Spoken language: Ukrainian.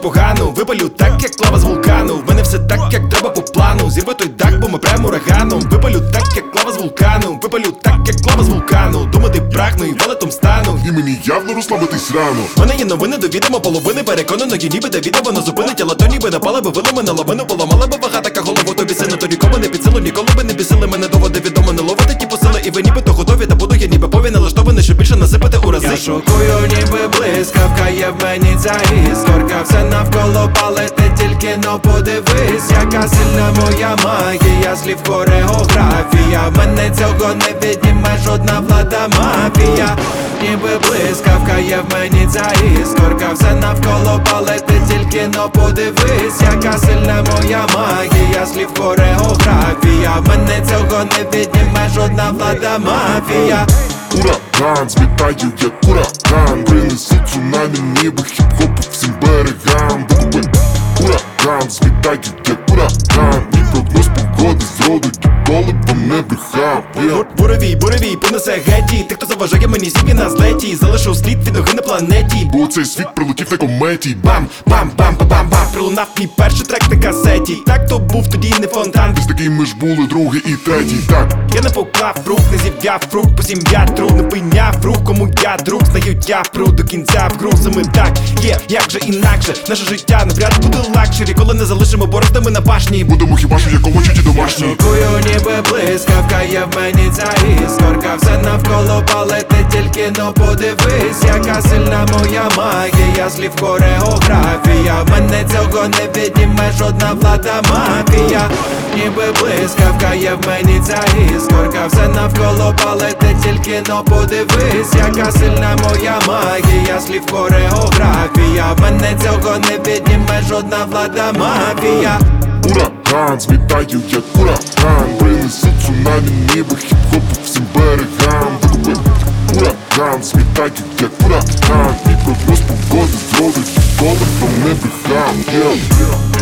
погану. Випалю так, як лава з вулкану. В мене все так, як треба по плану. Зірве той дах, бо ми прямо ураганом. Випалю так, як лава з вулкану. Випалю так, як лава з вулкану. Думати прагну і велетом стану. І мені явно розслабитись рано. В мене є новини до відома половини. Переконано, є ніби Давіда, воно зупинить. Але то ніби напала би вилами на лавину. Поламала би вага, така голову тобі сину. То нікому не під силу, ніколи би не бісили. Мене доводи відомо, не ловити ті посили. І ви нібито готові, та буду я ніби пові налаштований, щоб більше насипати у рази. Я шокую, ніби блискавка, є в мені ця іскорка. Все навколо палити, тільки но подивись, яка сильна моя магія, слів хореографія. В мене цього не відніме жодна влада мафія. Ніби блискавка, є в мені ця іскорка. Все навколо палити, тільки но подивись, яка сильна моя магія, слів хореографія. В мене цього не відніме жодна влада мафія. Ураган, злітаю як ураган. Принесу цунамі, ніби хіп-хоп по всім берегам. Ураган, злітаю як ураган. Мій прогноз погоди зроду ніколи б вам не брехав. Буревій, понесе гетті. Ти, хто заважає мені сім'ї на злеті. Залишу слід від ноги на планеті. Бо цей світ прилетів на кометі. Бам, бам, бам, бам, бам, бам. Пролунав мій перший трек на касеті. Так то був тоді не фонтан. Ось такий ми ж були, другий і третій, так. Я не поклав рук, не зів'яв рук, по сім'я друг, не пийняв рук, кому я друг, знаю я впру до кінця в гру. Саме так є, як же інакше. Наше життя навряд буде лакшері, коли не залишимо бороздами на башні. Будемо хіба що як овочі домашні. Шокую, ніби блискавка, є в мені ця іскорка. Все навколо палити, тільки но подивись, яка сильна моя магія, слів хореографія. В мене цього не відніме жодна влада мафія. Ніби блискавка, є в мені ця іскорка. Все навколо палити, тільки но подивись, яка сильна моя магія, слів хореографія. В мене цього не відніме жодна влада мафія. Ураган, злітаю як ураган. Принесу цунамі, ніби хіп-хоп по всім берегам. Ураган, злітаю як ураган. Мій прогноз погоди зроду ніколи б вам не брехав.